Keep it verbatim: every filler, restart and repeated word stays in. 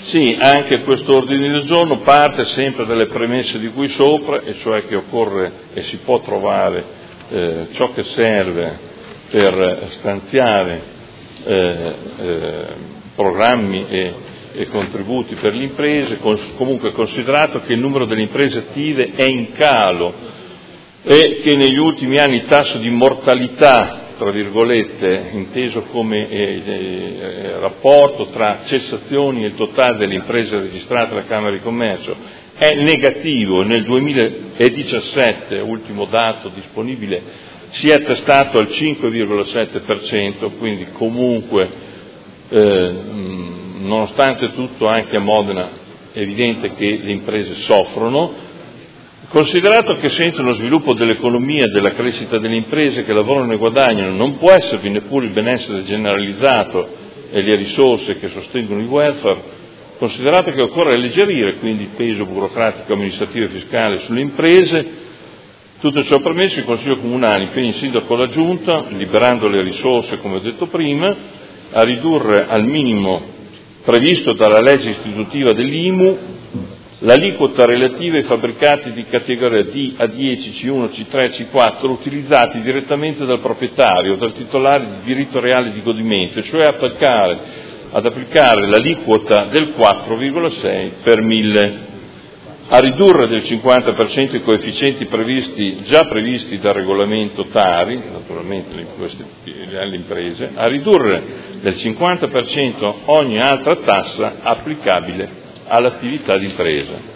Sì, anche questo ordine del giorno parte sempre dalle premesse di cui sopra, e cioè che occorre e si può trovare eh, ciò che serve per stanziare eh, eh, programmi e, e contributi per le imprese, comunque considerato che il numero delle imprese attive è in calo e che negli ultimi anni il tasso di mortalità, tra virgolette, inteso come eh, eh, rapporto tra cessazioni e il totale delle imprese registrate alla Camera di Commercio, è negativo. Nel duemiladiciassette, ultimo dato disponibile, si è attestato al cinque virgola sette per cento, quindi comunque, eh, nonostante tutto, anche a Modena è evidente che le imprese soffrono. Considerato che senza lo sviluppo dell'economia e della crescita delle imprese che lavorano e guadagnano non può esservi neppure il benessere generalizzato e le risorse che sostengono il welfare, considerato che occorre alleggerire quindi il peso burocratico, amministrativo e fiscale sulle imprese, tutto ciò premesso, il Consiglio Comunale impegna il Sindaco e la Giunta, liberando le risorse, come ho detto prima, a ridurre al minimo previsto dalla legge istitutiva dell'I M U l'aliquota relativa ai fabbricati di categoria D, A dieci, C uno, C tre, C quattro utilizzati direttamente dal proprietario, dal titolare di diritto reale di godimento, cioè applicare, ad applicare l'aliquota del quattro virgola sei per mille, a ridurre del cinquanta per cento i coefficienti previsti, già previsti dal regolamento Tari, naturalmente queste, le imprese, a ridurre del cinquanta per cento ogni altra tassa applicabile all'attività di impresa.